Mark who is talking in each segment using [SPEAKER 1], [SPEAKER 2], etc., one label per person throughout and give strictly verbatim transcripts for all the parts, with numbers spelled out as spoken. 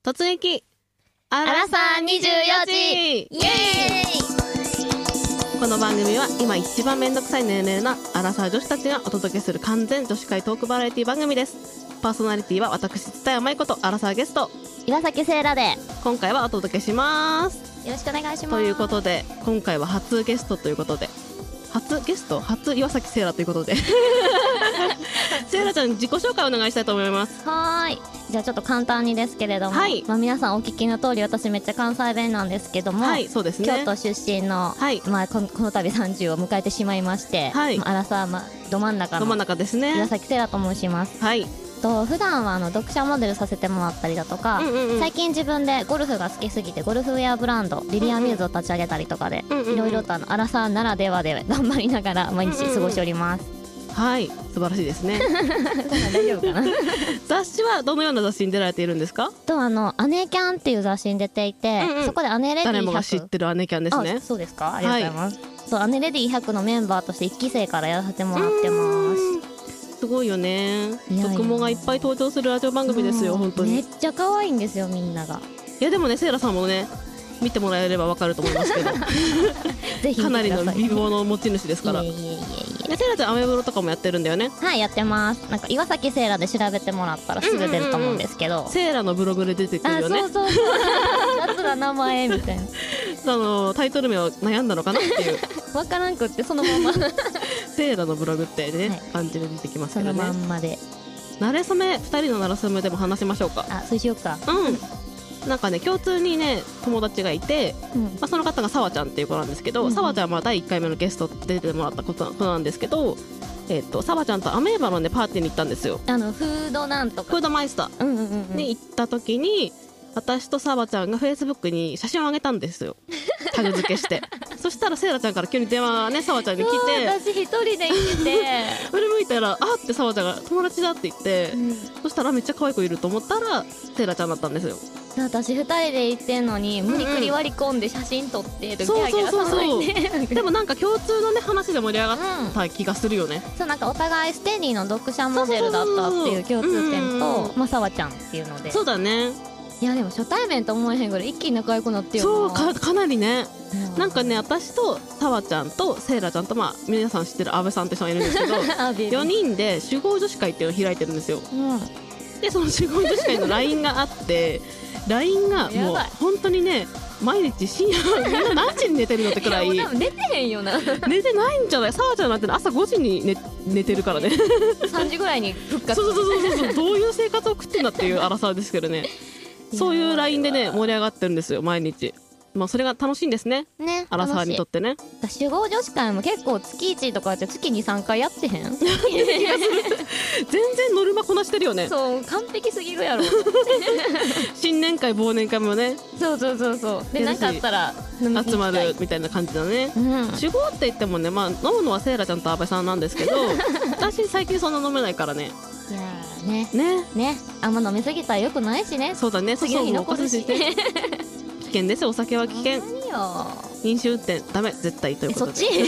[SPEAKER 1] 突撃ア
[SPEAKER 2] ラサーにじゅうよじイエーイ。
[SPEAKER 1] この番組は今一番めんどくさい年齢なアラサー女子たちがお届けする完全女子会トークバラエティ番組です。パーソナリティは私蔦谷舞子とアラサーゲスト
[SPEAKER 2] 岩崎聖羅で
[SPEAKER 1] 今回はお届けします。
[SPEAKER 2] よろしくお願いします。
[SPEAKER 1] ということで今回は初ゲストということで初ゲスト初岩崎聖羅ということで聖羅ちゃん自己紹介お願いしたいと思います。
[SPEAKER 2] はーい、じゃあちょっと簡単にですけれども、はい、まあ、皆さんお聞きの通り私めっちゃ関西弁なんですけども、
[SPEAKER 1] はい、そうですね、
[SPEAKER 2] 京都出身の、はい、まあ、この、この度さんじゅうを迎えてしまいまして、はい、まあ、アラサー、まあ、ど真ん中の
[SPEAKER 1] ど真ん中ですね、
[SPEAKER 2] 岩崎聖羅と申します。はい、と普段はあの読者モデルさせてもらったりだとか、うんうんうん、最近自分でゴルフが好きすぎてゴルフウェアブランドリリアミューズを立ち上げたりとかで、いろいろとあのアラサーならではで頑張りながら毎日過ごしております。うんうんうん、
[SPEAKER 1] はい、素晴らしいですね
[SPEAKER 2] 大丈夫かな
[SPEAKER 1] 雑誌はどのような雑誌に出られているんですか？
[SPEAKER 2] とあのアネキャンっていう雑誌に出ていて、うんうん、そこでアネレディひゃく、誰も
[SPEAKER 1] が知ってるアネキャンですね。
[SPEAKER 2] そうですか、ありがとうございます。はい、そうアネレディひゃくのメンバーとしていっき生からやらせてもらってます。
[SPEAKER 1] すごいよね。特モがいっぱい登場するラジオ番組ですよ。本当に
[SPEAKER 2] めっちゃ可愛いんですよ、みんなが。
[SPEAKER 1] いやでもね、セイラさんもね見てもらえればわかると思いますけどぜひかなりの美貌の持ち主ですから。いえいえいえいえ。セイラちゃんアメブロとかもやってるんだよね。
[SPEAKER 2] はい、やってます。なんか岩崎セイラで調べてもらったらすぐ出ると思うんですけど、うんうんうん、
[SPEAKER 1] セイラのブログで出てくるよね。
[SPEAKER 2] あ、そうそうそう雑な名前みたいな
[SPEAKER 1] あのタイトル名を悩んだのかなっていう
[SPEAKER 2] わからんくってそのまま
[SPEAKER 1] セイラのブログってね、はい、感じで出てきますけどね。
[SPEAKER 2] そのまんまで
[SPEAKER 1] なれそめふたりのなれそめでも話しましょうか。
[SPEAKER 2] あ、そうしようか。
[SPEAKER 1] うんなんかね共通にね友達がいて、うんまあ、その方がさわちゃんっていう子なんですけど、さわ、うん、ちゃんはまあだいいっかいめのゲスト出てもらったことなんですけど、えー、とさわちゃんとアメーバの、ね、パーティーに行ったんですよ。
[SPEAKER 2] あのフードなんとか
[SPEAKER 1] フードマイスター、うんうんうん、に行った時に私とさわちゃんがフェイスブックに写真をあげたんですよタグ付けしてそしたらセイラちゃんから急に電話がねさわちゃんに来て、
[SPEAKER 2] 私一人で行ってて
[SPEAKER 1] 振り向いたらあってさわちゃんが友達だって言って、うん、そしたらめっちゃ可愛い子いると思ったらセイラちゃんだったんですよ。
[SPEAKER 2] 私ふたりで行ってんのに無理くり割り込んで写真撮ってる、
[SPEAKER 1] そうそうそうそうでもなんか共通のね話で盛り上がった気がするよね、
[SPEAKER 2] うん、そうなんかお互いステディの読者モデルだったっていう共通点と、まあ、さわちゃんっていうので。
[SPEAKER 1] そうだね。
[SPEAKER 2] いやでも初対面と思えへんぐらい一気に仲良くなってよ
[SPEAKER 1] そう か, かなりね、うん、なんかね私とさわちゃんとセイラちゃんと、まあ、皆さん知ってる阿部さんって人がいるんですけどよにんで集合女子会っていうのを開いてるんですよ、うん、でその集合女子会の ライン があってライン がもう本当にね毎日深夜みんな何時に寝てるのってくらいい
[SPEAKER 2] やもう多分寝てへんよな
[SPEAKER 1] 寝てないんじゃない。さわちゃんなんて朝ごじに 寝, 寝てるからね
[SPEAKER 2] さんじぐらいに復活
[SPEAKER 1] そうそうそうそうどういう生活を送ってんだっていう荒さですけどねそういう ライン でね盛り上がってるんですよ毎日。まあそれが楽しいんですね。ね、アラサーにとってね。
[SPEAKER 2] 集合女子会も結構月いちとかって月にさんかいやってへん全
[SPEAKER 1] 然ノルマこなしてるよね。
[SPEAKER 2] そう完璧すぎるやろ
[SPEAKER 1] 新年会忘年会もね。
[SPEAKER 2] そうそうそうそうでなかったら
[SPEAKER 1] 集まるみたいな感じだね、うん、集合って言ってもね、まあ、飲むのはセイラちゃんと阿部さんなんですけど私最近そんな飲めないからね。
[SPEAKER 2] いやねねねあんま飲みすぎたらよくないしね。
[SPEAKER 1] そうだね。
[SPEAKER 2] 次の日残るし
[SPEAKER 1] 危険ですよ。お酒は危険。飲酒運転ダメ絶対ということで。そっち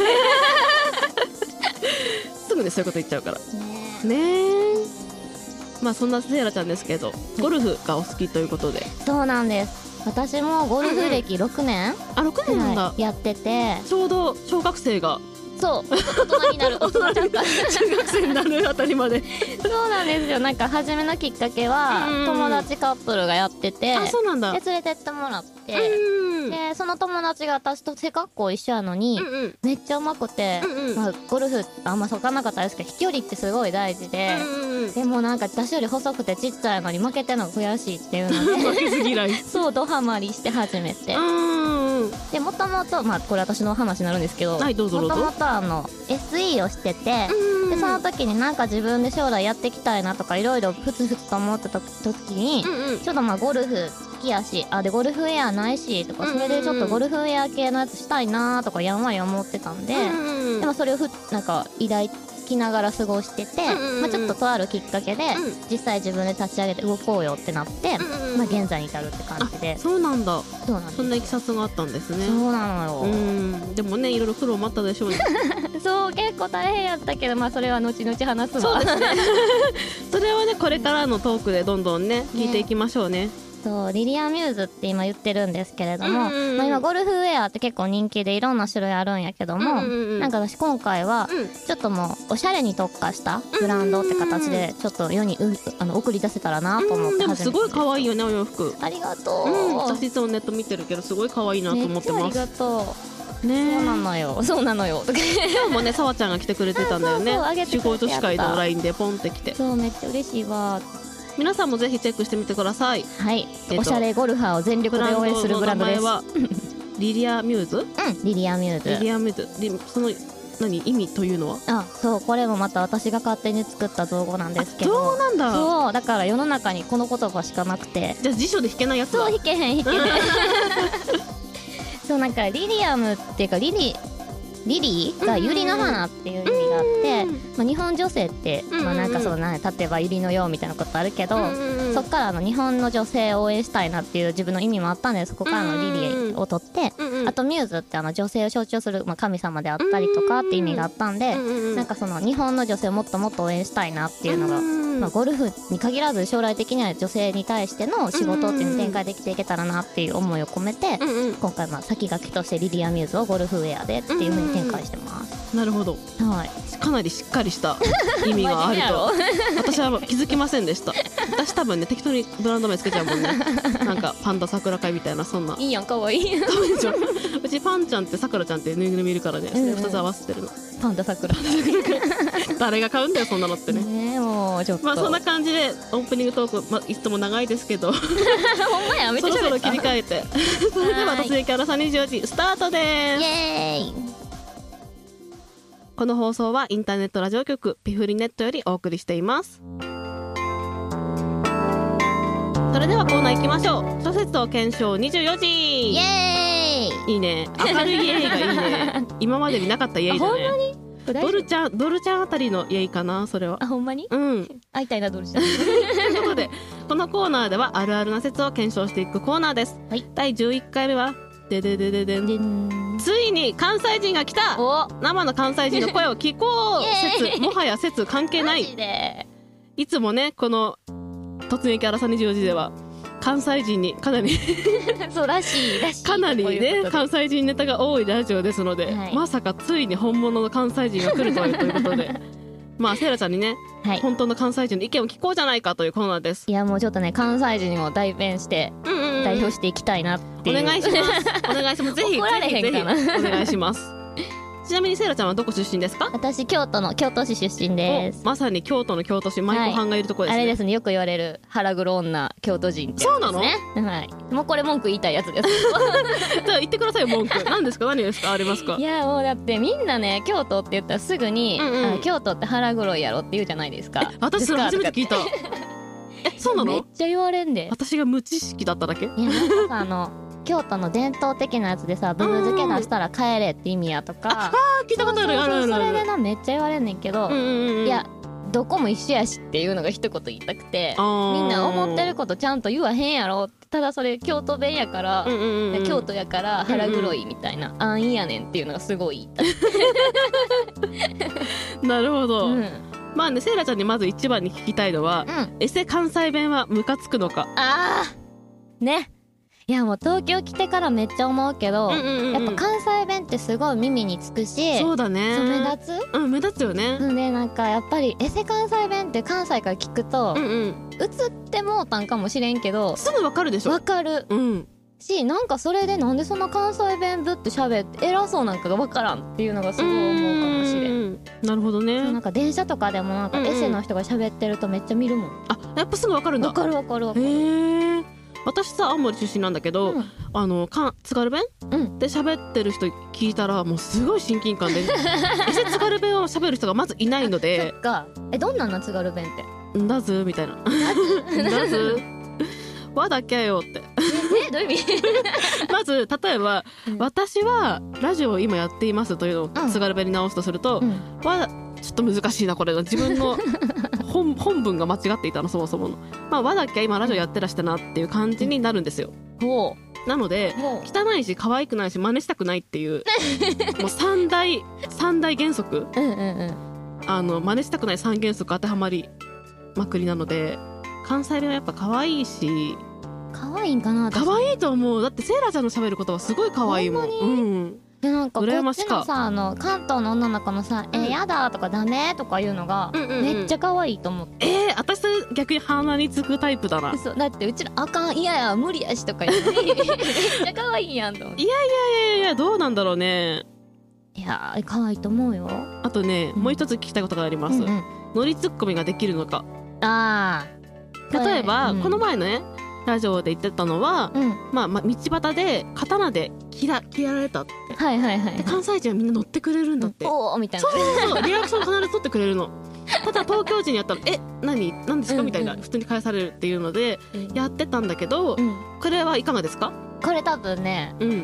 [SPEAKER 1] すぐねそういうこと言っちゃうからねえ。まあそんなセイラちゃんですけどゴルフがお好きということで。
[SPEAKER 2] そうなんです。私もゴルフ歴ろくねん、うんうん、
[SPEAKER 1] あろくねんなんだ
[SPEAKER 2] やってて
[SPEAKER 1] ちょうど小学生が
[SPEAKER 2] そう大人になる大人ちゃんか
[SPEAKER 1] 中学生になるあたりまで
[SPEAKER 2] そうなんですよ。なんか初めのきっかけは友達カップルがやってて、
[SPEAKER 1] あそうなんだ。
[SPEAKER 2] で連れてってもらって、でその友達が私と背格好一緒やのに、うんうん、めっちゃうまくて、うんうんまあ、ゴルフあんま分かんなかったですけど飛距離ってすごい大事で、うんうん、でもなんか私より細くてちっちゃいのに負けてんのが悔しいっていうので
[SPEAKER 1] 負けず嫌い
[SPEAKER 2] そうドハマりして始めて、でもともとまあこれ私の話になるんですけど、
[SPEAKER 1] はいどうぞどうぞ。
[SPEAKER 2] もともとあの エスイー をしてて、でその時になんか自分で将来やっていきたいなとかいろいろふつふつと思ってた時に、うんうん、ちょっとまあゴルフ好きやしあでゴルフウェアないしとかそれでちょっとゴルフウェア系のやつしたいなとかやんわり思ってたんで、うんうん、でもそれをふなんか依頼つきながら過ごしてて、うんうんまあ、ちょっととあるきっかけで、うん、実際自分で立ち上げて動こうよってなって、うんうんまあ、現在に至るって感じで。
[SPEAKER 1] そうなんだ。
[SPEAKER 2] そうなんです。
[SPEAKER 1] そんないきさつがあったんですね。
[SPEAKER 2] そうなのよ。
[SPEAKER 1] うんでもねいろいろ苦労もあったでしょうね
[SPEAKER 2] そう結構大変やったけど、まあ、それは後々話すわ。
[SPEAKER 1] そうですねそれはねこれからのトークでどんどんね聞いていきましょうね。
[SPEAKER 2] そうリリアミューズって今言ってるんですけれども、
[SPEAKER 1] うんうんうん、
[SPEAKER 2] まあ、今ゴルフウェアって結構人気でいろんな種類あるんやけども、うんうんうん、なんか私今回はちょっともうおしゃれに特化したブランドって形でちょっと世にうあの送り出せたらなと思って始めて、うん、でも
[SPEAKER 1] すごい可愛いよねお洋服。
[SPEAKER 2] ありがとう、
[SPEAKER 1] うん、私いつもネット見てるけどすごい可愛いなと思ってます。
[SPEAKER 2] めっちゃありがとうね。そうなのよそうなのよ今
[SPEAKER 1] 日もねさわちゃんが来てくれてたんだよね。仕事司会の ライン でポンって来て、
[SPEAKER 2] そうめっちゃ嬉しいわ。
[SPEAKER 1] 皆さんもぜひチェックしてみてください。
[SPEAKER 2] はい、えっと、おしゃれゴルファーを全力で応援するブランドです。
[SPEAKER 1] リリアミューズ、うん
[SPEAKER 2] リリアミューズ
[SPEAKER 1] リリアミューズその何意味というのは。
[SPEAKER 2] あそうこれもまた私が勝手に作った造語なんですけど。
[SPEAKER 1] 造語なんだ。
[SPEAKER 2] そうだから世の中にこの言葉しかなくて。
[SPEAKER 1] じゃあ辞書で弾けないやつだ。
[SPEAKER 2] そう弾けへん弾けへんそうなんかリリアムっていうかリリリリーがユリの花っていう意味があって、まあ、日本女性って、まあ、なんかそうな例えばユリのようみたいなことあるけど、そっからあの日本の女性を応援したいなっていう自分の意味もあったんで、そこからのリリーを取って、あとミューズってあの女性を象徴する、まあ、神様であったりとかって意味があったんで、なんかその日本の女性をもっともっと応援したいなっていうのが、まあ、ゴルフに限らず将来的には女性に対しての仕事っていうのを展開できていけたらなっていう思いを込めて、今回まあ先駆けとしてリリアミューズをゴルフウェアでっていう風に展開してます。
[SPEAKER 1] なるほど、
[SPEAKER 2] はい、
[SPEAKER 1] かなりしっかりした意味があると私は気づきませんでした。私多分ね適当にブランド名つけちゃうもんねなんかパンダ桜会みたいな、そんない
[SPEAKER 2] いやんかわいい
[SPEAKER 1] かわいいじゃんうちパンちゃんって桜ちゃんってぬいぐるみいるからね、それふたつ合わせてるの、
[SPEAKER 2] うんうん、パンダ桜
[SPEAKER 1] 誰が買うんだよそんなのってね。
[SPEAKER 2] ねえもうちょっと
[SPEAKER 1] まあそんな感じでオープニングトーク、まあ、いつも長いですけど
[SPEAKER 2] ほんまやめて
[SPEAKER 1] そろそろ切り替えてそれでは突撃アラサにじゅうよじスタートです。
[SPEAKER 2] イエーイ。
[SPEAKER 1] この放送はインターネットラジオ局ピフリネットよりお送りしています。それではコーナー行きましょう。諸説を検証にじゅうよじ。
[SPEAKER 2] イエー
[SPEAKER 1] イいいね、明るいイエイがいいね今までになかったイエイだね。
[SPEAKER 2] ほんまに
[SPEAKER 1] ドルちゃんドルちゃんあたりのイエイかなそれは。
[SPEAKER 2] あほんまに
[SPEAKER 1] うん
[SPEAKER 2] 会いたいなドルちゃん
[SPEAKER 1] ということでこのコーナーではあるあるな説を検証していくコーナーです、はい、だいじゅういっかいめはでででででんでんついに関西人が来た。生の関西人の声を聞こう説もはや説関係ない。いつもねこの突撃アラサにじゅうよじでは関西人にかなり
[SPEAKER 2] そうらしいらしい
[SPEAKER 1] かなりね関西人ネタが多いラジオですので、はい、まさかついに本物の関西人が来るというということでまあセイラちゃんにね、はい、本当の関西人の意見を聞こうじゃないかというコーナーです。
[SPEAKER 2] いやもうちょっとね関西人にも代弁して代表していきたいなっていう、
[SPEAKER 1] お願いしますお願いしますぜひ
[SPEAKER 2] 怒られへんかな
[SPEAKER 1] ぜひぜひお願いしますちなみにセイラちゃんはどこ出身ですか？
[SPEAKER 2] 私京都の京都市出身です。
[SPEAKER 1] まさに京都の京都市舞妓はんがいるところですね、
[SPEAKER 2] はい、あれですねよく言われる腹黒女京都人ってやつですね。そうなの？はい、もうこれ文句言いたいやつです
[SPEAKER 1] じゃあ言ってくださいよ文句何ですか何ですかありますか？
[SPEAKER 2] いやもうだってみんなね京都って言ったらすぐに、うんうん、京都って腹黒いやろって言うじゃないですか。
[SPEAKER 1] 私それ初めて聞いたえそうなの？
[SPEAKER 2] めっちゃ言われんで。
[SPEAKER 1] 私が無知識だっただけ？いや
[SPEAKER 2] なんかさあの京都の伝統的なやつでさブブ漬け出したら帰れって意味やとか、
[SPEAKER 1] ああ聞いたことあるあるある。
[SPEAKER 2] それでなめっちゃ言われんねんけど、うんうんうん、いやどこも一緒やしっていうのが一言言いたくて、みんな思ってることちゃんと言わへんやろって、ただそれ京都弁やから、うんうんうん、京都やから腹黒いみたいな、うんうん、安易やねんっていうのがすごい言いたい
[SPEAKER 1] なるほど、うん、まあねセイラちゃんにまず一番に聞きたいのは、うん、エセ関西弁はムカつくのか。
[SPEAKER 2] あーねいやもう東京来てからめっちゃ思うけど、うんうんうんうん、やっぱ関西弁ってすごい耳につくし、
[SPEAKER 1] そうだね
[SPEAKER 2] そう目立つ
[SPEAKER 1] うん目立つよね。
[SPEAKER 2] でなんかやっぱりエセ関西弁って関西から聞くと、うんうん、映ってもうたんかもしれんけど
[SPEAKER 1] すぐわかるでしょ。
[SPEAKER 2] わかる、うん、しなんかそれでなんでそんな関西弁ぶって喋って偉そうなんかがわからんっていうのがすごい思うかもしれん。
[SPEAKER 1] なるほどね。
[SPEAKER 2] なんか電車とかでもなんかエセの人が喋ってるとめっちゃ見るもん、うんうん、
[SPEAKER 1] あやっぱすぐわかるんだ。
[SPEAKER 2] わかるわかるわかる。
[SPEAKER 1] へえ。私さ青森出身なんだけど、うん、あのか津軽弁、うん、で喋ってる人聞いたらもうすごい親近感でエセ津軽弁を喋る人がまずいないので
[SPEAKER 2] そっかえどんなんな津軽弁って
[SPEAKER 1] んだずみたいなだずわだけよって
[SPEAKER 2] えどういう意味
[SPEAKER 1] まず例えば、うん、私はラジオを今やっていますというのを津軽弁に直すとすると、うん、わちょっと難しいなこれ自分の本, 本文が間違っていたのそもそもの、まあ、わだっきゃ今ラジオやってらしたなっていう感じになるんですよ。ほうなので汚いし可愛くないし真似したくないっていうもう三大三大原則、うんうんうん、あの真似したくない三原則当てはまりまくりなので関西弁はやっぱ可愛いし
[SPEAKER 2] 可愛いんかな。
[SPEAKER 1] 可愛いと思う。だってセイラちゃんの喋る言葉すごい可愛いもん。うん。
[SPEAKER 2] でなんかこっちのさあの関東の女の子のさ「えやだ」とか「ダメ」とか言うのがめっちゃ可愛いと思って。
[SPEAKER 1] えー、私逆に鼻につくタイプだな。
[SPEAKER 2] そうだってうちらあかんいやいや無理やしとか言ってめっちゃ可愛いやんと思って。
[SPEAKER 1] いやいやいやいやどうなんだろうね。
[SPEAKER 2] いや可愛いと思うよ。
[SPEAKER 1] あとね、うん、もう一つ聞きたいことがあります。うんうん、ノリツッコミができるのか。
[SPEAKER 2] あ
[SPEAKER 1] あ例えば、うん、この前のねラジオで言ってたのは、うん、まあ、まあ道端で刀で切ら切られたって。
[SPEAKER 2] はいはいはい、
[SPEAKER 1] で関西人はみんな乗ってくれるんだって、うん、
[SPEAKER 2] おーみたいな。
[SPEAKER 1] そうそうそうリアクション必ず取ってくれるの。ただ東京人にやったら「え何何ですか?」みたいな普通に返されるっていうのでやってたんだけど、うん、これはいかがですか？
[SPEAKER 2] これ多分ね、うん、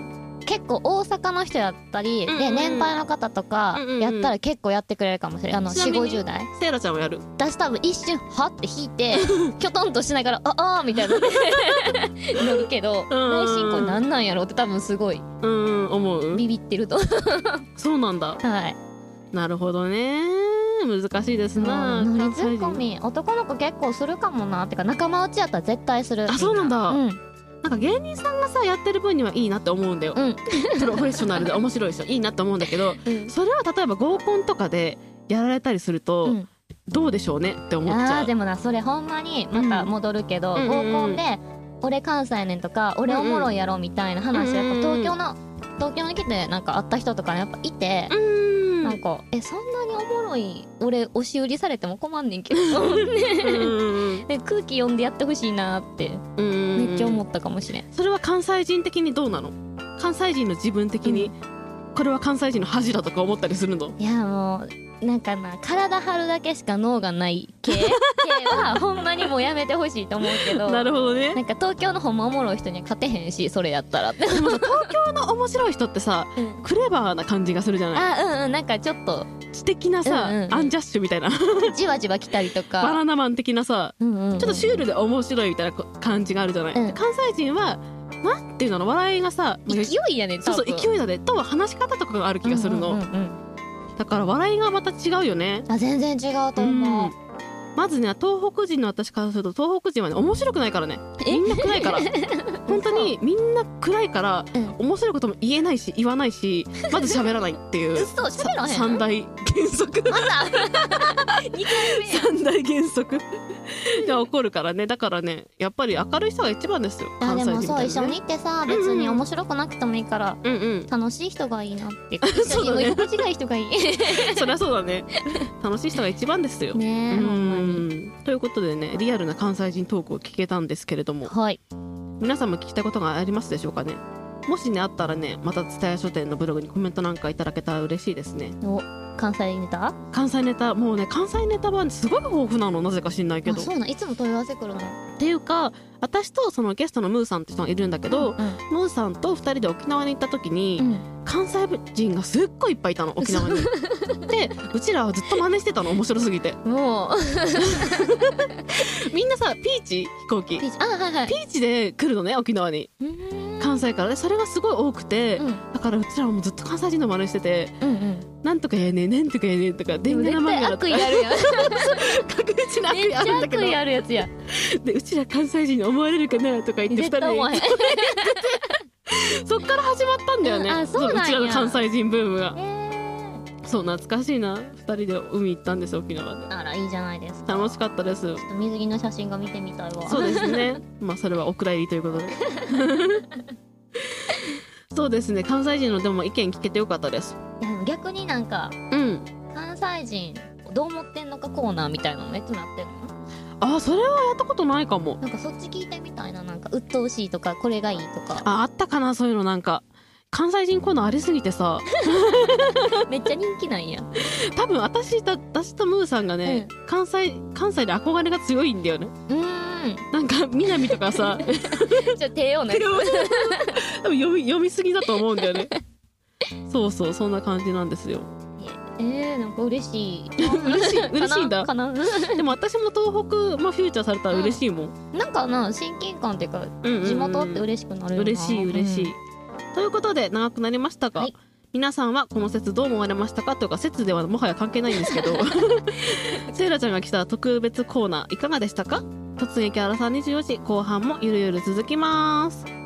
[SPEAKER 2] 結構大阪の人やったり、うんうん、で年配の方とかやったら結構やってくれるかもしれない。あのよんじゅう、ごじゅう代。
[SPEAKER 1] セイラちゃんはやる？
[SPEAKER 2] 私多分一瞬はって引いてきょとんとしながら「ああ」みたいな乗るけど内心これなんなんやろって多分すごい
[SPEAKER 1] うん思う。
[SPEAKER 2] ビビってると
[SPEAKER 1] そうなんだ。
[SPEAKER 2] はい。な
[SPEAKER 1] るほどね。難しいですな。
[SPEAKER 2] ノリツッコミ男の子結構するかもな。ってか仲間内やったら絶対する。
[SPEAKER 1] あそうなんだ、うん、なんか芸人さんがさやってる分にはいいなって思うんだよ、うん、プロフェッショナルで面白い人いいなって思うんだけど、うん、それは例えば合コンとかでやられたりすると、うん、どうでしょうねって思っちゃう。
[SPEAKER 2] あでもなそれほんまにまた戻るけど、うん、合コンで俺関西やねんとか俺おもろいやろみたいな話はやっぱ東京の東京に来てなんか会った人とかやっぱいて、うん、なんかえそんなにおもろい俺押し売りされても困んねんけどで空気読んでやってほしいなってめっちゃ思ったかもしれん。
[SPEAKER 1] それは関西人的にどうなの？関西人の自分的に、うん、これは関西人の恥だとか思ったりするの？
[SPEAKER 2] いやもうなんかな体張るだけしか脳がない系系はほんまにもうやめてほしいと思うけど
[SPEAKER 1] なるほどね。
[SPEAKER 2] なんか東京のほんまおもろい人には勝てへんしそれやったらって
[SPEAKER 1] でも東京の面白い人ってさ、うん、クレバーな感じがするじゃない？
[SPEAKER 2] あうんうんなんかちょっと
[SPEAKER 1] 知的なさ、うんうんうん、アンジャッシュみたいな
[SPEAKER 2] じわじわ来たりとか
[SPEAKER 1] バナナマン的なさ、うんうんうん、ちょっとシュールで面白いみたいな感じがあるじゃない、うん、関西人はなんていうの笑いがさ
[SPEAKER 2] 勢いやね。
[SPEAKER 1] そうそう勢いだねと話し方とかがある気がするの、うんうんうんうんだから笑いがまた違うよね。
[SPEAKER 2] あ全然違うと思う、うん、
[SPEAKER 1] まずね東北人の私からすると東北人はね面白くないからね。みんな暗いから本当にみんな暗いから、うん、面白いことも言えないし言わないしまず喋らないっていう
[SPEAKER 2] 嘘喋らへん
[SPEAKER 1] 三大原則まだにかいめ三大原則が起こるからね。だからねやっぱり明るい人が一番ですよ。関西人みたいなね。でもそう
[SPEAKER 2] 一緒に行ってさ別に面白くなくてもいいから、うんうん、楽しい人がいいなって一緒に居心地がいい人がいい
[SPEAKER 1] そりゃそうだね楽しい人が一番ですよ
[SPEAKER 2] ね。うんほんまに
[SPEAKER 1] ということでねリアルな関西人トークを聞けたんですけれども、
[SPEAKER 2] はい、
[SPEAKER 1] 皆さんも聞きたいことがありますでしょうかね。もしねあったらねまた蔦屋書店のブログにコメントなんかいただけたら嬉しいですね。
[SPEAKER 2] お関西ネタ
[SPEAKER 1] 関西ネタもうね関西ネタはすごい豊富なのなぜか知んないけど。
[SPEAKER 2] あそうなんいつも問い合わせ来るの
[SPEAKER 1] っていうか私とそのゲストのムーさんって人がいるんだけど、うんうん、ムーさんとふたりで沖縄に行った時に、うん、関西人がすっごいいっぱいいたの沖縄にでうちらはずっと真似してたの面白すぎて
[SPEAKER 2] もう
[SPEAKER 1] みんなさピーチ飛行機
[SPEAKER 2] ピーチ、あ、はいはい、
[SPEAKER 1] ピーチで来るのね沖縄に関西からでそれがすごい多くて、うん、だからうちらはもうずっと関西人の真似してて、うんうん、なんとかやねんねんとかやねんとかでんがなまみらとか
[SPEAKER 2] 絶対悪意あるやん
[SPEAKER 1] 確実な悪意あるんだけど
[SPEAKER 2] めっちゃ悪意あるやつや
[SPEAKER 1] でうちら関西人に思われるかなとか言ってふたりでそっから始まったんだよね、うん、あそうなんや。うちらの関西人ブームが、えー、そう懐かしいな。ふたりで海行ったんです沖縄で。
[SPEAKER 2] あらいいじゃないですか。
[SPEAKER 1] 楽しかったです。ちょ
[SPEAKER 2] っと水着の写真が見てみたいわ。
[SPEAKER 1] そうですねまあそれはお蔵入りということでそうですね関西人のでも意見聞けてよかったです。
[SPEAKER 2] いや逆になんか、うん、関西人どう思ってんのかコーナーみたいなのめっちゃなってんの。
[SPEAKER 1] あそれはやったことないかも。
[SPEAKER 2] なんかそっち聞いてみたいな。なんか鬱陶しいとかこれがいいとか。
[SPEAKER 1] ああったかなそういうの。なんか関西人コーナーありすぎてさ
[SPEAKER 2] めっちゃ人気なんや
[SPEAKER 1] 多分私と私とムーさんがね、うん、関西関西で憧れが強いんだよね。うーんなんか南とかさ
[SPEAKER 2] ちょ手をね
[SPEAKER 1] 多分読み読みすぎだと思うんだよねそうそうそんな感じなんですよ。
[SPEAKER 2] えー、なんか嬉しい
[SPEAKER 1] 嬉しい嬉しいんだかなでも私も東北、まあ、フューチャーされたら嬉しいもん、
[SPEAKER 2] うん、なんかな親近感っていうか、うんうんうん、地元って嬉しくなるよな。
[SPEAKER 1] 嬉しい嬉しい、うん、ということで長くなりましたが、はい、皆さんはこの説どう思われましたかというか説ではもはや関係ないんですけどセイラちゃんが来た特別コーナーいかがでしたか？ 突撃アラサーにじゅうよじ後半もゆるゆる続きます。